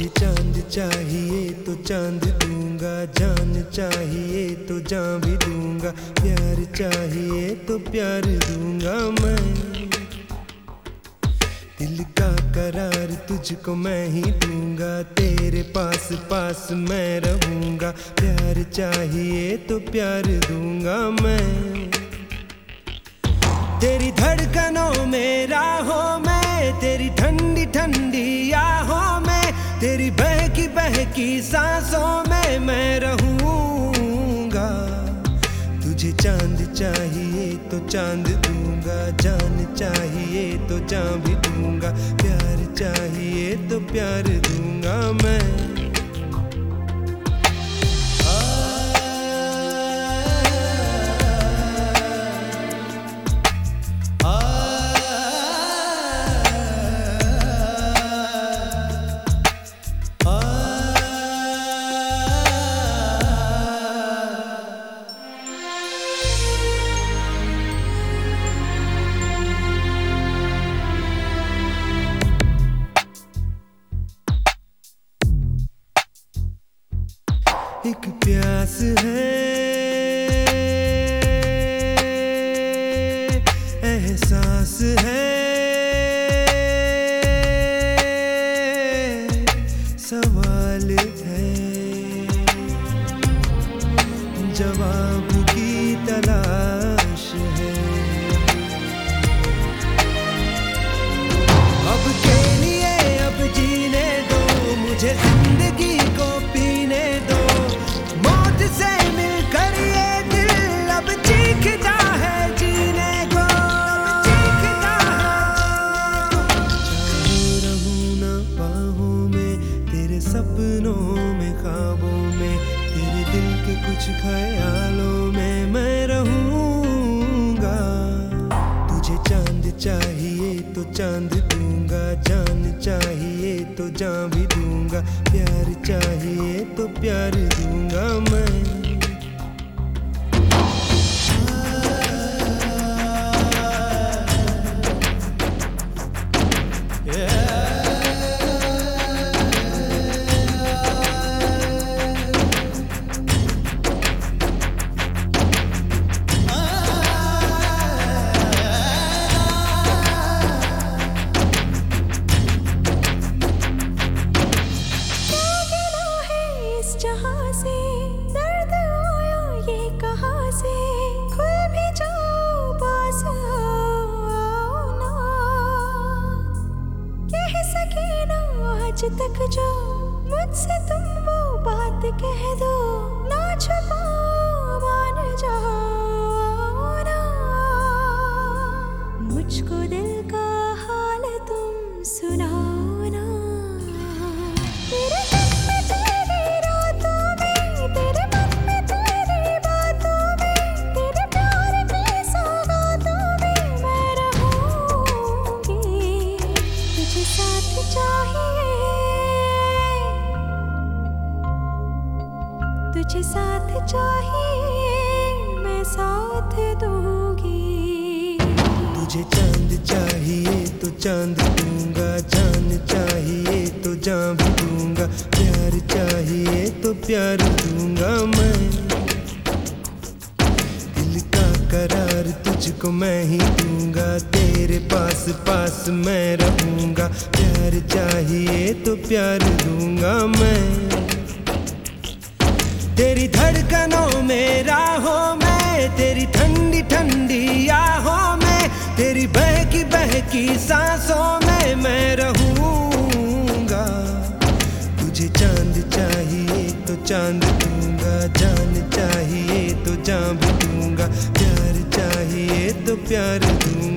तुझे चांद चाहिए तो चांद दूंगा, जान चाहिए तो जान भी दूंगा, प्यार चाहिए तो प्यार दूंगा मैं। दिल का करार तुझको मैं ही दूंगा, तेरे पास पास मैं रहूंगा, प्यार चाहिए तो प्यार दूंगा मैं। तेरी धड़कनों में राहों में, तेरी ठंडी ठंडी आहों में, तेरी बहकी सांसों में मैं रहूंगा। तुझे चांद चाहिए तो चांद दूंगा, जान चाहिए तो जान भी दूंगा, प्यार चाहिए तो प्यार दूंगा मैं। एक प्यास है, एहसास है, सवाल है, जवाब की तलाश है। अब के लिए अब जीने दो, मुझे जिंदगी को पीने दो, से मिलकर ये दिल अब चीखता है जीने को, चीखता है। चाहे रहूं ना बाहों में, तेरे सपनों में ख्वाबों में, तेरे दिल के कुछ ख्यालों में मैं रहूंगा। तुझे चांद चाहिए तो चांद दूंगा, जान चाहिए तो जान भी दूंगा, प्यार चाहिए तो प्यार दूंगा मैं। जहाँ से दर्द आया ये कहाँ से, खुल भी जाओ पास आओ ना, कह सके ना आज तक जो मुझसे तुम वो बात कह दो, ना छुपाओ मान जाओ ना। मुझको दिल का हाल तुम सुनाओ ना, तेरे तुझे साथ चाहिए मैं साथ दूंगी। तुझे चांद चाहिए तो चांद दूंगा, जान चाहिए तो जान भी दूंगा, प्यार चाहिए तो प्यार दूंगा मैं। दिल का करार तुझको मैं ही दूंगा, तेरे पास पास मैं रहूंगा, प्यार चाहिए तो प्यार दूंगा मैं। तेरी धड़कनों में राहों में, तेरी ठंडी ठंडी आहों में, तेरी बहकी सांसों में मैं रहूंगा। तुझे चांद चाहिए तो चांद दूंगा, जान चाहिए तो जान भी दूंगा, प्यार चाहिए तो प्यार दूंगा।